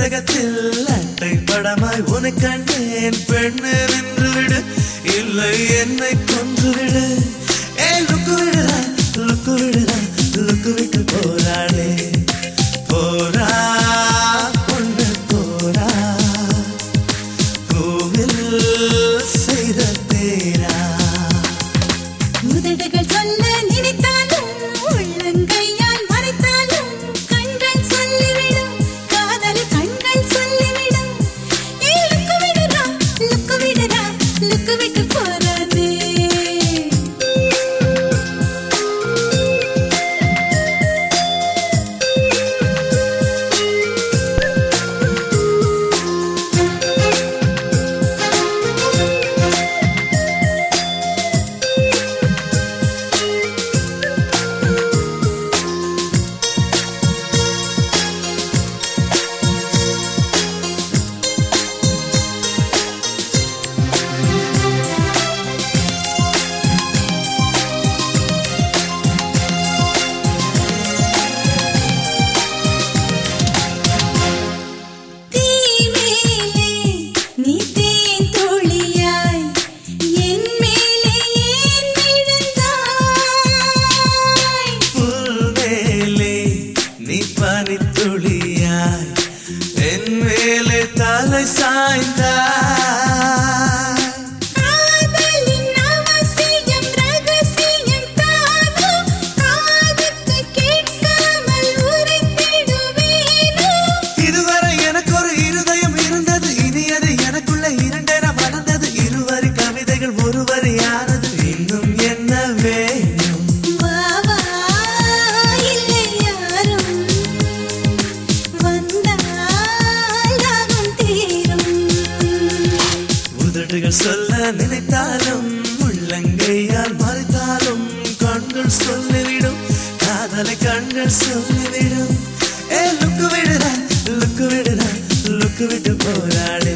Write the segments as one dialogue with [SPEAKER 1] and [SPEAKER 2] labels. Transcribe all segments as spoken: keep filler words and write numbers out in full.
[SPEAKER 1] புத்தகத்தில் அட்டை படமாய் உன்னை கண்டேன். பெண்ணு நின்று விடு, இல்லை என்னை கொன்று விடு. ஏ லுக்கு விடுறா, லுக்கு விடுறா, லுக்கு விட்டு போராளே. போரா பொண்ணு போரா, கோவில் செய்த தேரா.
[SPEAKER 2] உதடுகள் சொல்ல நினைத்தாலும் உள்ளங்கையால் மறைத்தாலும் கண்கள் சொல்லிவிடும், காதல் கண்கள் சொல்லிவிடும். ஏ லுக்கு விடுறா, லுக்கு விடுறா, லுக்கு விட்டு போறாதே.
[SPEAKER 1] துளியாய் என் மேலே தலை சாய்ந்தாய்.
[SPEAKER 2] காதலின் அவசியம் ரகசியம் தானோ, காதுக்கு கேட்காமல் உரைத்திடுவேனோ.
[SPEAKER 1] இதுவரை எனக்கு ஒரு இருதயம் இருந்தது, இனி அது எனக்குள்ள இரண்டென வளர்ந்தது. இருவரி கவிதைகள் ஒருவரி யானது, இன்னும் என்ன வேணும்?
[SPEAKER 2] வாவா இல்லை யாரும்
[SPEAKER 1] உதடுகள் சொல்ல நினைத்தாலும் உள்ளங்கையால் மறைத்தாலும் கண்கள் சொல்லிவிடும், காதலை கண்கள் சொல்லிவிடும். ஏ லுக்கு விடுறா, லுக்கு விடுறா, லுக்கு விட்டு போராளே.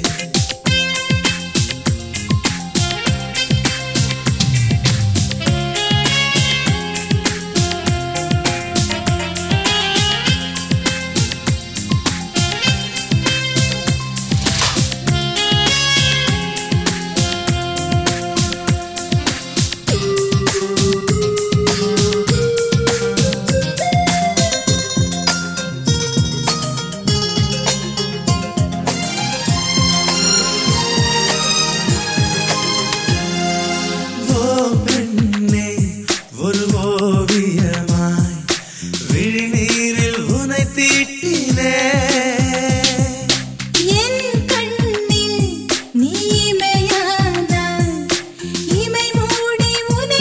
[SPEAKER 1] ஒரு ஓவியமாய் விழிநீரில் உனை தீட்டினே.
[SPEAKER 2] என் கண்ணில் நீ இமையாதாய், இமை மூடி உனை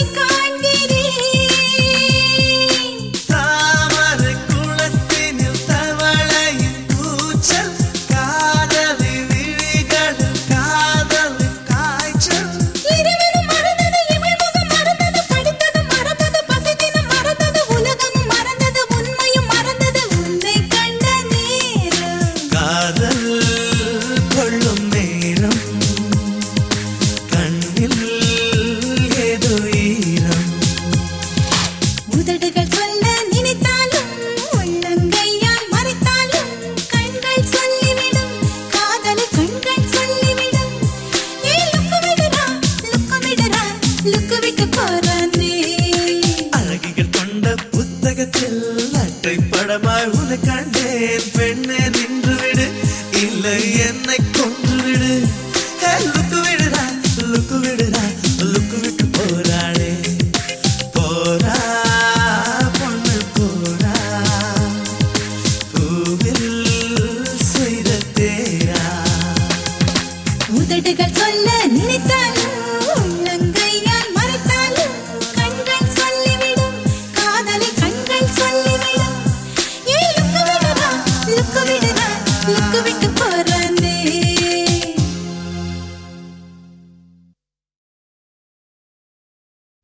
[SPEAKER 2] காண்கிறேன்.
[SPEAKER 1] தாமரை குளத்தினில் தவளையின் கூச்சல், காதலி விழிகளில் காதலின் காய்ச்சல்.
[SPEAKER 2] இருவரும் மறந்தது, இவள் முகம் மறந்தது, படித்தது மறந்தது, பசித்தினம் மறந்தது, உலகமும் மறந்தது, உண்மையும் மறந்தது, உன்னை கண்ட நேரம்.
[SPEAKER 1] காதல் கொள்ளும் நேரம், கண்ணில் ஏதோ ஈரம்.
[SPEAKER 2] உதடுகள் சொல்ல நினைத்தாலும் உள்ளங்கையால் மறைத்தாலும் கண்கள் சொல்லிவிடும், காதலை கண்கள் சொல்லிவிடும். ஏ லுக்கு விடுறா, லுக்கு விடுறா, லுக்கு விட்டு போறானே.
[SPEAKER 1] அழகிகள் கொண்ட புத்தகத்தில் அட்டை படமாய் உன்னை கண்டேன். பெண்ணே நின்று விடு, இல்லை